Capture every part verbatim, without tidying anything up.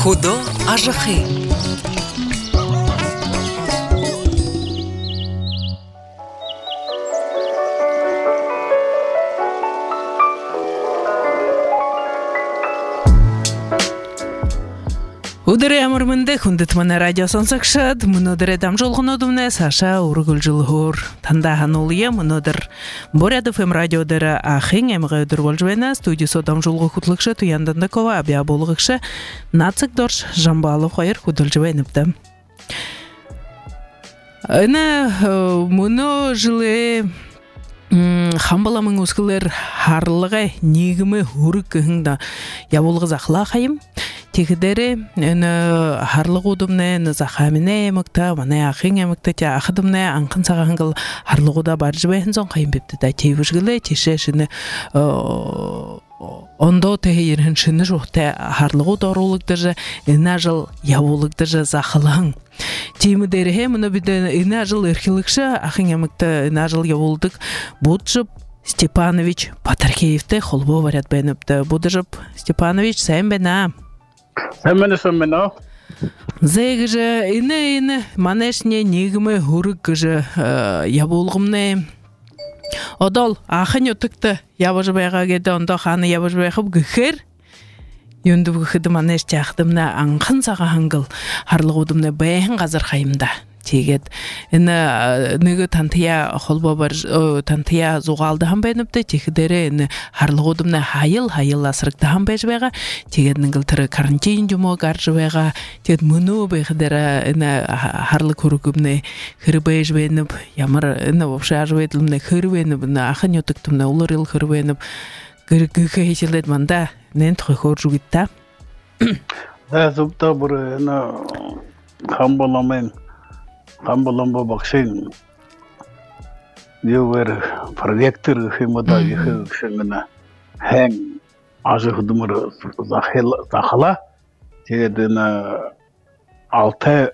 Худо ажахи. Удары амырмынды хүндіт мұны радио сонсақшад, мұнодыр әдам жолғынодымны Саша ұрғыл жылғыр. Тандахан олыя мұнодыр Борядов эм радиодары ахың әміға өдір бол жуэна студия содам жолғы құтлықшы туянданда кова абия болғықшы нацық дорш жамбалы қойыр құдыл жуэніпті. Әні мұны жылы хамбаламың өскілер харлығы негімі хүрік көхіңді яболғы зақла қайым. Тегідері харлық удымны захаміне емікті, маны ақын емікті, те ақыдымны анқын сағанғыл харлық уда бар жібайын зон қайым бепті да тейвішгілі, теше шыны ондо тейірін шыны жоқты харлық уда орулықты жы, үна жыл явулықты жы зақылың. Теймідері хе, мұны біді үна жыл үркілікші, ақын емікті үна жыл явулдық бұдшып, Степанович Патаркеевті қолбу барят бәніпті. Бұдышып, Степанович, сәйін бәна. Сәмені сәмені. Зәйгіжі, іні-іні, манешне негімі хүрік гіжі яболғымны. Одол, ақын өтікті ябыжы байға кеді, онда қаны ябыжы байқып гүхір. Юнды гүхіді манеш тяқтымны аңқын саға хаңғыл. Харлық удымны бәйін қазір қайымда. Тегет, іні нүгі тантия қолба бар, тантия зуғалды хам бәйініпті, текідері іні харлық удымны хайыл-хайыл асырықты хам бәйжі байға, тегет нүгіл түрі карантин жүмі ғаржы байға, тегет мұны бәйгідері іні харлық көрігімні хүрі бәйжі бәйініп, ямыр іні өпші ажы бәйділімні хүрі бәйініп, ақын өтіктімні ұлыр ел хүрі бәйініп, гүргі хейшілет манда, нен тұқы қор жүгітті. Да, зұпта бір іні хамбаламын, Хамбаламба бақшын деуер проектор химада ехі кішіңіна әң ажы құдымыр зақала тегедіні алтай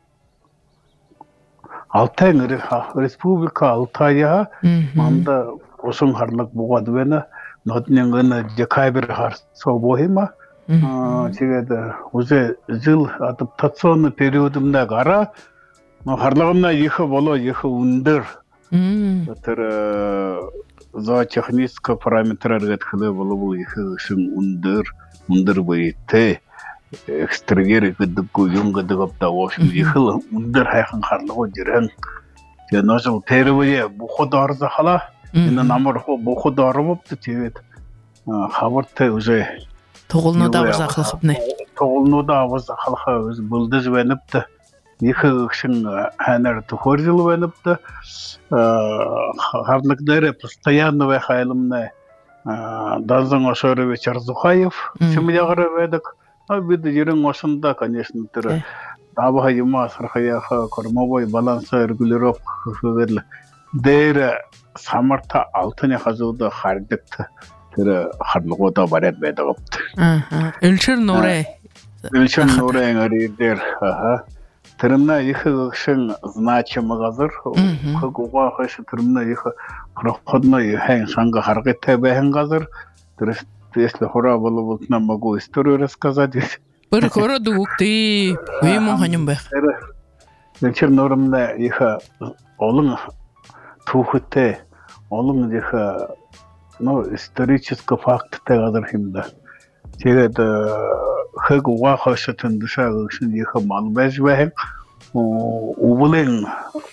алтай республика алтайя манда осың харлық бұғады бәні нотнен ғына декабір сол бойыма тегеді уже жыл адаптационный периодымда қара Харлығымна ехі болу, ехі үндір. Өтір зоотехническа параметрар ғатқылы болу бұл ехі үшін үндір, үндір бөйітті. Экстрагер ғыдып көйін ғыдып апта ошын ехі үндір хайқын харлығы жүрін. Тен өшіл тәрі бөйе бұқы дарызы қала, енді намырқы бұқы дары бопты тегет. Хабырты уже... Тоғылыны да авыз ақылықыпны. Тоғылыны да авыз ақылықы бұлды жібеніпті. Ехі үшін әнер тұқыр жылы бәніпті. Харлықдары постоянно вәхайлымны Дазың Ошорович Арзухаев семьяғыры бәдік. Беді жерің осында, конечно, түрі. Дабыға ема сырқаяқы, кормовой баланса регулировка көгерлі. Дәрі самарта алтыне қазуды қардықты. Түрі харлығы да барет бәді ғыпты. Үлшір Нұрай. Үлшір Нұрай ғаридер. Тірімна ехі ғықшын значымы қазір, қығуға қышы тірімна ехі қырыққыдына ехен шаңға қарғетті бәйін қазір, если хура было вот нам могу историю рассказать. Бір көрі дүгікті, өймін қаным бәқ. Вечер нормна ехі олың тұхытты, олың ехі исторический факт қазір химда. Тегеді қығуға қышы түндіша ғықшын ехі мал бәж бәйін, ұбылың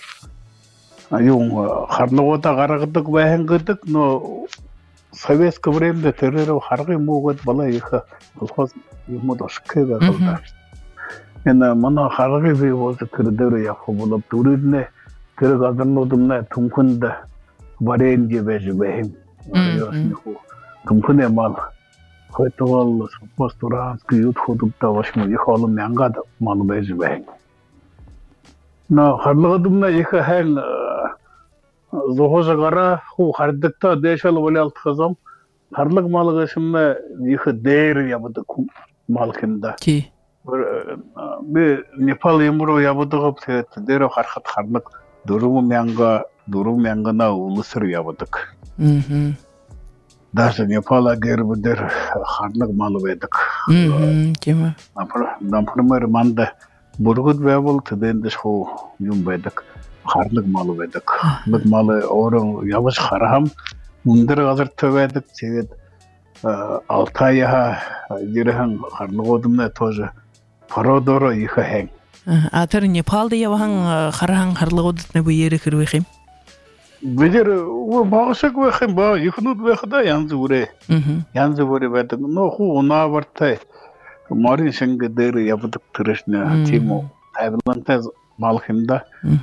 қарлығыда қарағыдық бәйін қырдық, но советский временде терроры харгы могут бала ехы колхоз ему дошкы бәғылда. Енді мұна харгы бей болсы кірдері яқы болып, түрідіне кірі қазырнудымна түмкінді барейін жебәжі бәйім. Түмкіне мал. Қойтығал Пост-Уранский ют ходыпта вашмы ехы олым мәңғады мал бәжі бәйім. Харлығыдымна ехы әң Зохожа қара, ху хардықта дэшал олялт қызам, харлық малығы шымна ехі дейр ябыды мал кемда. Ки? Бе Непал емұру ябыды ғып, дейр харқат харлық дұру мәңға, дұру мәңғына ұлысыр ябыдық. даже Непала гербдер харлык малы бедик. Тема. Например, манда бургут бебол тедендеш ху юм бедик. Харлык малы бедик. Харлык малы орын яваш харам. Мундыр газыр төбедик. Чегет Алтайя жирхан харлык одымна тоже пародоро иха хен. Атыр Непалда явахан харахан харлык одытны бу ери кирбехим. Бедер у багышык вехим ба ихнут вехда янзы уре. Янзы уре бедик. Но ху она вартай. Марин шенге дер ябдык тырышна тимо. Тавлантаз малхимда.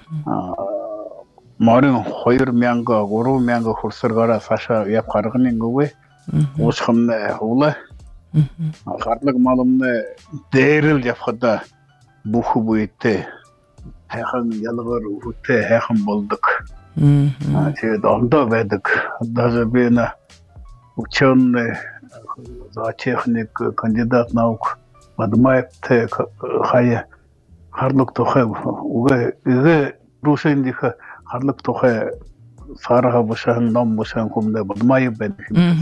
Марин хойр мянга, гору мянга хурсыргара саша яп каргын ингуе. Ошхымны ула. Харлык малымны дерил япхада буху буйте. Хахан ялгар уте хахан болдук. Чед онда ведик. Даже бена ученый за техник кандидат наук Бадмаев те хая харлык тохе уге иге рушендиха харлык тохе сараха бушан ном бушан кумда Бадмаев бен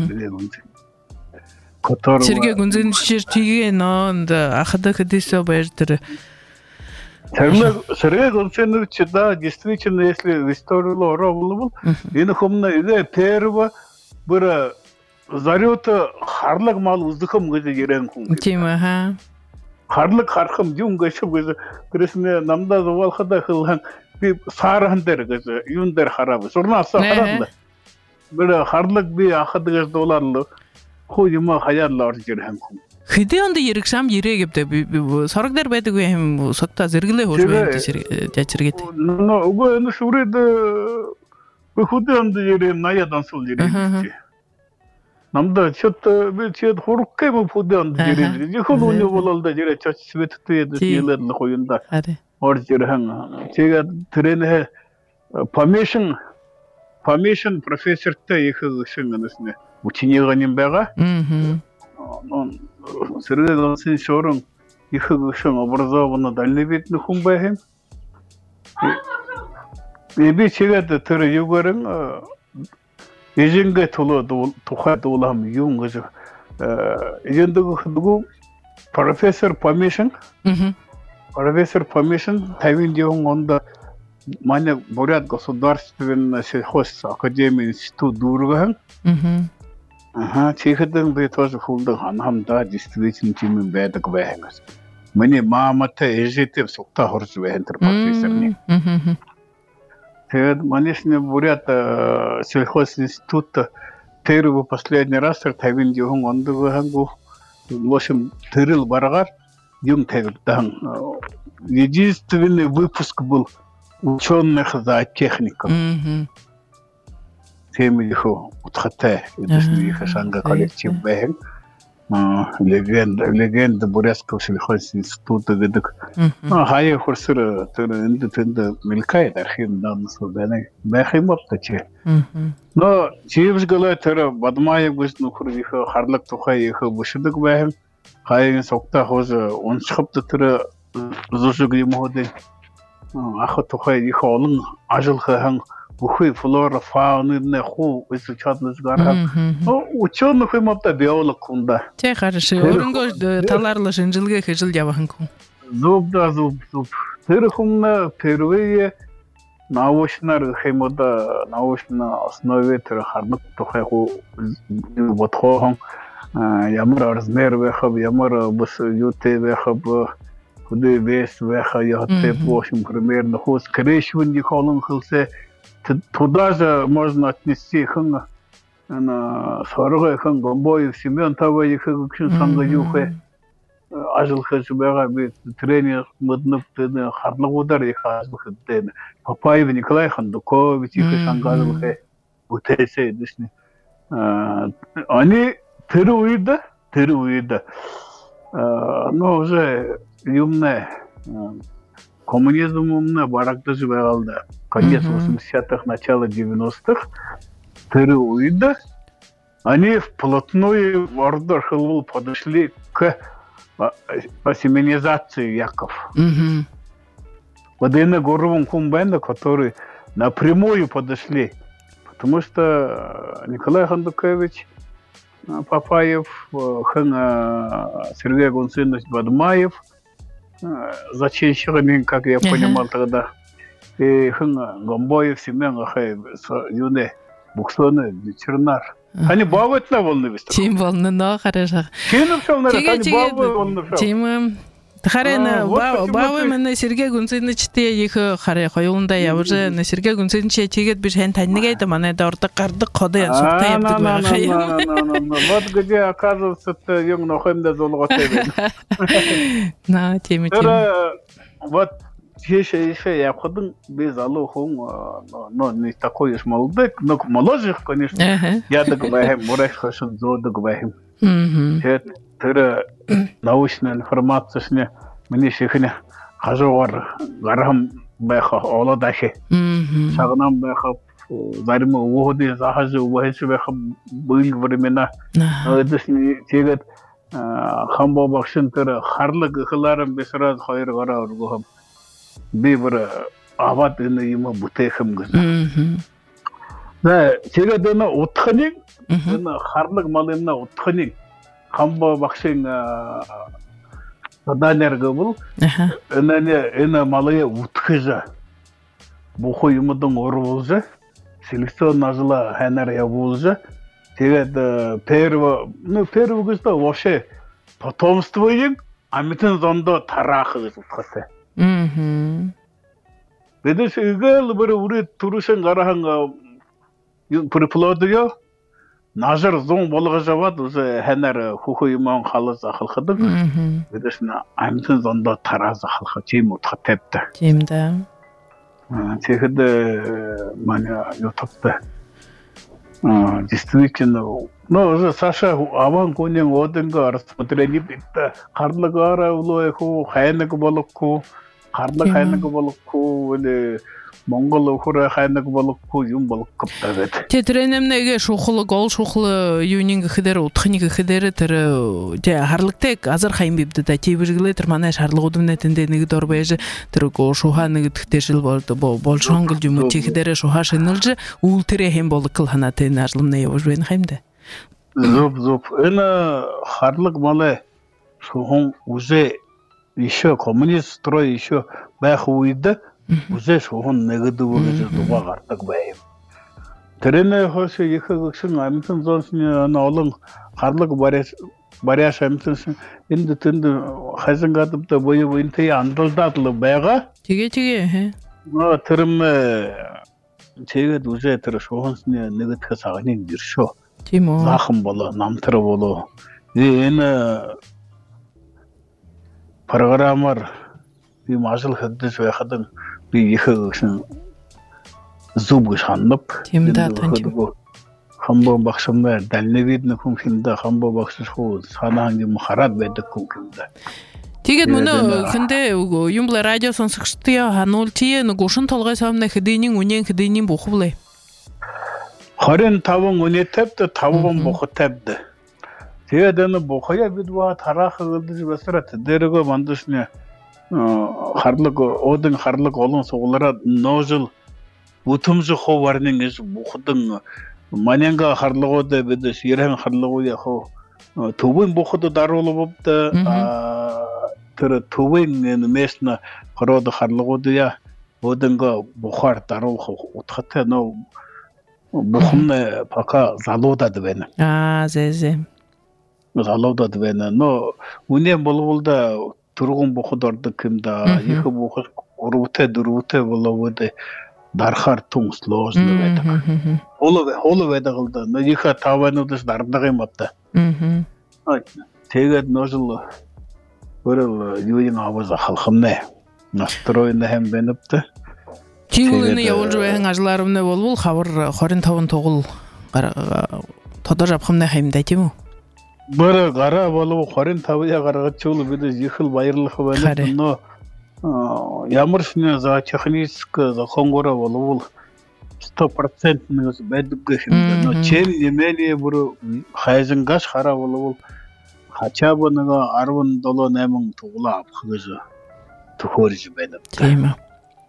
Сергей Гунзин чертиге нонда ахада кадисо бертер. Сергей Гунзин да, действительно, если в историю лора был, ин хумна иге перва бара зарёта харлык мал уздыкым гызе жерен кум. Тема ха. Харлык хархым жун гышы гызе кресне намда завалхада хылган би сарандер гызе юндер харабы. Сорна сахаранда. Бара харлык би ахадыгыз долларлы хойма хаяллар жерен кум. Хиде онда ерикшам ерегепте сорогдар байдаг юм сотта зэрэглээ хөөж жачиргэт. Но уго энэ шүрээд хиде онда ерэ наядан сул жерэг. Намда что-то би чет хуруккай му хиде онда жерэг. Жихон уни бололда жерэ чач светтэй дэслэлэр хойнда. Ор жерхэн. Чега тренэ permission permission профессортэй их гүшин анасны учениганин байгаа. Он Сергей Гунзин шорон их гүшин образованно дальневидный хүн байхим. Би чега тэр югэрэн эжингэ толо тухай дуулам юм гэж эжэндэг хдгу профессор permission профессор permission тавин жон онда Маня Бурят государственный сельхозакадемия институт Дургахан. Ага, чехиден би тоже фулдың анхамда действительно тимин бэдэг бэхэнгэс. Мэни маамата эжетев сукта хорж бэхэнтэр профессорни. Тэгэд манишне Бурят сельхозинститута первый последний раз тавин жон ондугахангу лошим тырыл барагар юм тэгдэн. Единственный выпуск был ученых за технику. Темилиху утхате, это шанга коллектив бэхэн. Легенда, легенда Бурятского сельхозинститута ведок. Хая хурсыра, тыры инды тынды мелькает архив данных бэхэн. Бэхэн моптачи. Но чиевш галай тыры Бадмаев гүзну хурдиха харлык тухай ихы бушыдык бэхэн. Хая сокта хозы он шығыпты тыры зушуг емоды. Ахо тухай их олон ажылхан бухой флора фауны не ху изучатлыш гарам. Ну ученых имапта биолог кунда. Те хорошо. Орынго таларлы жынжылга хыжыл жабахан кун. Зуб да зуб зуб. Тырхумна впервые научно хемода научно основе тыр харлык тухай ху ботхон ямар размер вехаб ямар бус юте вехаб Куды весь веха яхте площадь примерно ход скрещивание холон хылсе туда же можно отнести хан на сорога хан гомбой Семен того их кшин санга юхе ажил хажбага бит тренер моднуп тен харлык удар их ажил хден Папаев Николай Хандукович их сангазылхе бутесе дишни они теруида теруида но уже юмне коммунизм умне баракта жибалда. Конец восьмидесятых, начало девяностых. Теруида. Они вплотную в Ордор-Хилл подошли к осеменизации яков. Вот именно Горовым Кумбенда, которые напрямую подошли. Потому что Николай Хандукович Папаев, хэн Сергей Гунсинович Бадмаев, зачинщик, как я понимал тогда, и хэн Гомбоев Семен Ахаев, юный буксоны, ветеринар. Они бавают на волны выступают. Тим волны, но хорошо. Тим все на они бавают волны все. Тим Харена бавы мен Сергей Гунсинович те их харе хоюлунда явже на Сергей Гунсинович тегет бир хэн таньныгай да мана дорда карды коды сукта яптык бага. Вот где оказывается ты юн нохемда золготе. На теми тем. Вот еще еще я ходил без алохун, но не такой уж молодой, но моложе, конечно. Я договорим, мурах хочу договорим. Тэр научная информация сне мне сихне хажуугаар гарам байх олоодаши сагнам байх зарим ууди захаж ууж байх бүлэг времена өдөсний тэгээд хамбо багшин тэр харлаг ихларам бисраз хоёр гараа өргөм би бүр аваад энэ юм бүтээхэм гэж. Нэ тэгээд энэ утхныг энэ харлаг малына утхныг хамбо багшин Данер гобл энэ энэ малая утхажа буху юмдан орволжа селекцион ажла ханар явуулжа тэгээд перво ну перво гэж та вообще потомствоийг амтэн зондо тараах гэж утгасан. Мм. Бидээс игэл бүр үрэ түрүүшэн гарахан проплодё Нажар зон болгож аваад уже ханаар хөхөө юм халаас ахалхад. Бидээс н амтэн зондоо тараас ахалхаа тийм утга тавьдаг. Тийм да. Тэгэхэд манай YouTube-д а действительно но уже Саша аван гонен оденга арсмотрени битта харлагаараа улооху хайнаг болохгүй харлаг хайнаг болохгүй үлээ Монгол өхөр хайнаг болохгүй юм болох гэдэг. Тэтрэнэмнэгээ шухал гол шухал юунинг гэхээр утхныг гэхээр тэр тэ харлагтайг азар хайм бивдэ та тийвэрглээ тэр манай шаардлагууд нэтэндээ нэг дор байж тэр гоо шуха нэг тэгтэшил болшонгол юм тийхдэрэ шуха шинэлж үл тэрэ хэм болгол ханаатай нажламна явж байна хаймда. Зоп зоп энэ харлаг малай шухан уже еще коммунист строй еще байх үед уже шухан нэгдэв гэж дугаа гардаг байв. Тэрнээ хойш их гүшин амтэн зонсны олон харлаг барьяаш барьяаш амтэн энд тэнд хазангадтай боёо энтэй андалдаад л байгаа. Тэгээ тэгээ. Нөө тэрм тэгээд уже тэр шухансны нэгдэх цагааны дэршөө. Тийм үү. Захан болоо, намтар болоо. Энэ программаар ийм ажил хийдэж байхад би их гэсэн зүг шанап. Тийм да таньж. Хамбо багшмаа далневид нөхөн хинда хамбо багш хуу санаан юм хараад байдаг хүн хинда. Тэгээд мөн хиндэ юм бла радио сонсогчтой хануул тий нэг гушин толгой савна хэдийнийн үнэн хэдийнийн бухвлээ. хорин таван үнэтэд таван бухтад. Тэгээд энэ бухая бидва тараах гэдэг басрат дээргөө мандушны харлаг одын харлаг олон суглараа ноожил бүтэмж ховарны гэж бухдан манянга харлагууд бидээс яран харлагууд яг төвийн бухад даруулбад тэр төвийн местна хороод харлагууд я одынга бухар даруух утгатай нөө бухны пока залуудад байна. Аа зэзэ. Залуудад байна. Но үнэ болголда тургун бухад ордог юмда их бухад уруутай дөрвөтэй болоод дарахаар тун сложно байдаг. Олоо олоо байдаг л да. Их тавануудаас дардаг юм бата. Аа. Тэгээд ножил өөрөө юу юм аваад халахмэ. Настроена хэм бэнэптэй. Чигүүн явуулж байгаа ажлаармны болвол хавар хорин таван тугал тодор авахмны хаймда тийм үү? Бара гараа болов хорин тавя гаргаж чул бид их л баярлах байна. Но ямар ч нэг за техник законгора болвол сто процент нэг байдаг юм. Но чим нэмэлээ бүр хайзангаш хараа болвол хачааб нэг арван долоо найман туглаа авах гэж төхөөрж байна. Тийм ээ.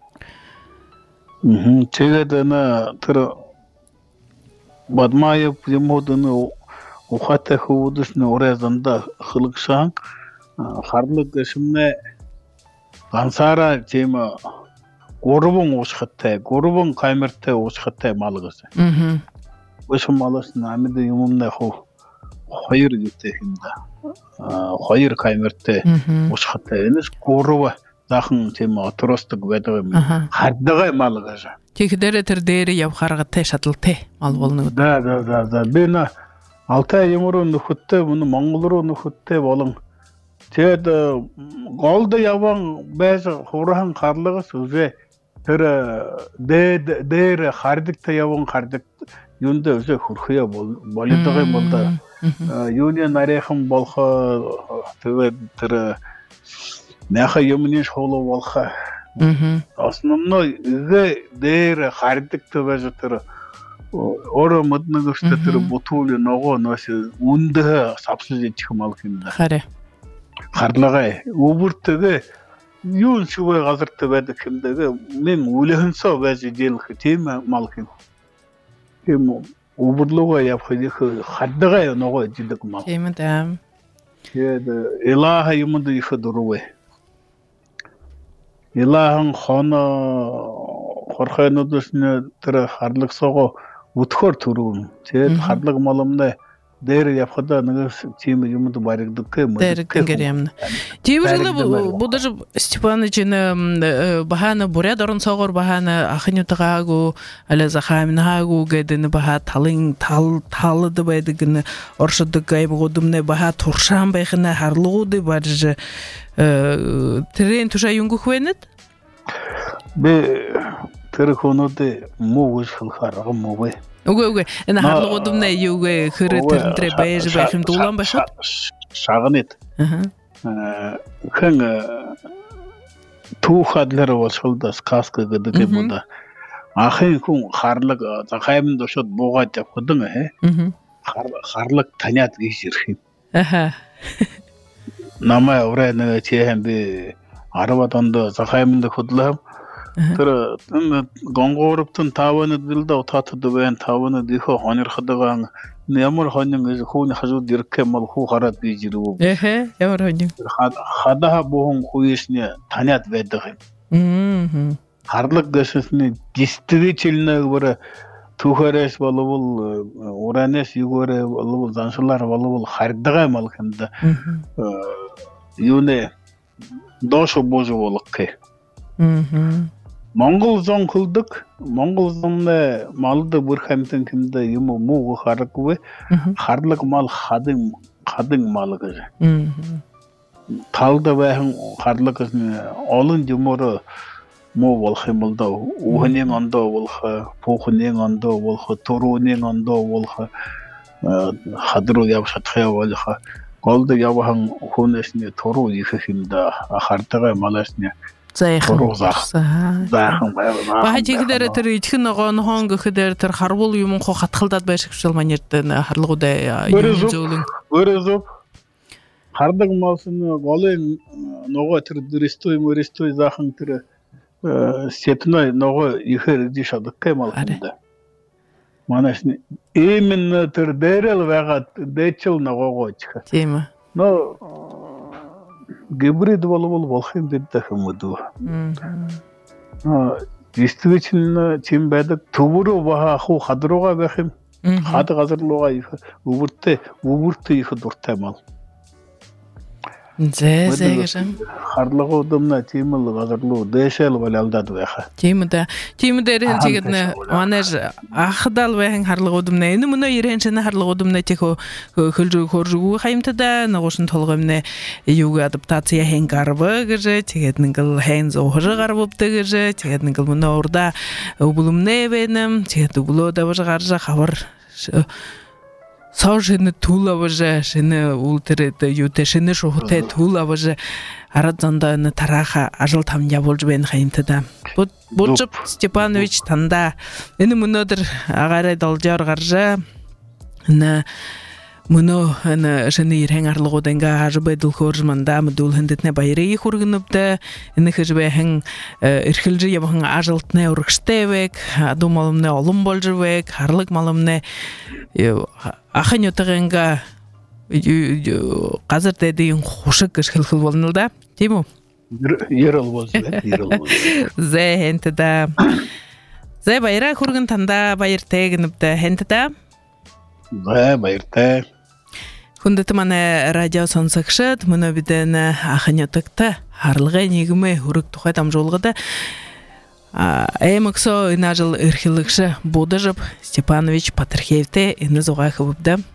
Мм тэгээд энэ тэр Бадмаев юмуд энэ ухата хуудусны урезанда хылгшаан харлык эшимне гансара тема гурван уушхаттай гурван камертай уушхаттай малгас. Мм. Өшм малас намид юмна хоо хоёр гэдэг юм да. А хоёр камертай уушхаттай энэс гурва захан тема отростог байдаг юм. Хардгай малгас. Тэгэхдээ тэр дээр явхаргатай шаталтай мал болно. Да да да да. Би на Алтай юмруу нөхөдтэй мөн Монгол руу нөхөдтэй болон тэгэд голд яван байж хурахан харлагас үзээ тэр дээд дээр хардагтай яван хардаг юунд үзээ хөрхөө болдог юм бол да юуны нарийнхан болох тэгээд тэр няха юмны шоолоо болох основной дээр хардагтай байж тэр Ора модногчтой тэр бутуули ногоо нөөс үндэ савсаж идэх юм алх юм да. Хараа. Харлага өвөртөг юу шивэ газартай байдаг юмдаг мен үлэхэнсөө байж дийлэх тийм малх юм. Тийм өвөрлөгөө явах их хадгаа ногоо идэх мал. Тийм ээ. Тэгээд илаха юмд их дөрвөө. Илахан хоно хорхойнодос тэр харлагсоогоо өтхөр төрүүн. Тэгээд харлаг моломдоо дээр явхад нэг тийм юмд баригддаг юм. Дээр гэр юм. Тиймэрхүү бодож Степаныч н бахана буряд орон цогоор бахана ахынутагаагүй ала захамнааггүй гэдэг баха талын тал талд байдаг н оршдог гайбгуудмны баха туршаан байхна харлгууд барж тэрэн туша юнгөх вэнэт? Би тэр хүнүүд муу шалхаар муу вэ. Үгүй үгүй энэ харлгуудмны юугээ хэр тэрнтрэ байж байх юм дулаан башаа. Шагнет. Аа. Хэн түүхадлэр болшолдос каска гэдэг юм да. Ахын хүн харлаг захаймд өшөд буугаад явхад ээ. Харлаг таниад гис ирэх юм. Аха. Намаа ураа нэг чихэн би арвад онд захаймд хөдлөм. Тэр гонгоорптон таванад билдэ утаатад байн таванад ихо хонирхадагаан ямар хонин хүүний хажууд ирэх юм бол хүү хараад бийж ирв. Эхэ ямар хонин. Хадаа буун хуйсны таниад байдаг юм. Мм. Харлаг гэсэсний дистричилнэг бүр түүхээрээс болвол уранаас юугаар болвол заншлаар болвол хардгаа юм алх юм да. Юунэ доош бож болох гэ. Мм. Монгол зон хөлдөг Монгол зонны малд бүр хамтан кимдэ юм муу хараггүй харлаг мал хадын хадын мал гэж. Талда байхан харлаг олон юмор муу болох юм бол да үхний ондоо болох пуухны ондоо болох турууны ондоо болох хадруу яв шатхаа болох голд явхан хүнэсний туруу ихэх юм да хардгаа маласны Зайхан. Зайхан байваа. Бахажигдэр тэр итгэн ногоон хон гэхээр тэр харвал юм хоо хатгалдаад байшгшил манерд харлгуудаа юм зөөлөн. Өөрөөр хардаг малсын голын ногоо тэр дөристой мөристой зайхан тэр сетной ногоо ихэр дишадаг кемал хэнда. Манайс именно тэр дээрэл байгаад дэчил ногоогоо чих. Тийм ээ. Но гибрид болвол болох юм гэдэг юм уу? Аа, дистричн чим байдаг төвөрөө баха хуу хадрууга байх юм. Хад газар руугаа их өвөртэй өвөртэй их дуртай мал. Зэ зэгэшэн. Харлагуудамна тийм л газар руу дэшэл болалдаад байха. Тийм дээ. Тийм дээр хэл чигэд нэ манайш ахдал байхын харлагуудамна энэ мөнөө ирэн чинь харлагуудамна тийх хөлж хөржгүй хаймтада нагуушин толгомнэ юуг адаптация хэн гарва гэж тэгээд нэгэл хэн зохор гарвд гэж тэгээд нэгэл мөнөө урда өвлөмнэ бэнэм тэгээд өвлөө давж гарж хавар Сошин тулавж шинэ үлтэрэд юутэй шинэ шухтай тулавж арад занда н тараха ажил там явуулж байна хэмтдэ. Будж Степанович танда энэ өнөөдөр агаараа должоор гаржаа. Н Муну ана жаны ирэн арлыгоданга ажбай дулхоржманда мдул хендетне байрый хургыныбда ины хжбе хэн ирхилжи ямхан ажылтны ургштевек адумалымны олым болжвек харлык малымны ахын ютыгынга казыр дедин хушык кышхыл болнылда тиму ерыл болду ерыл болду зе хентда зе байра хургын танда байыртегинибда хентда зе байырте Хүндэт мана радио сонсакшат мына биден ахынятыкта харлыгы нигме хүрүк тухай тамжолгыда эмексо инажыл ирхилыкшы Бодажып Степанович Патрхеевте ины зуга хыбыпда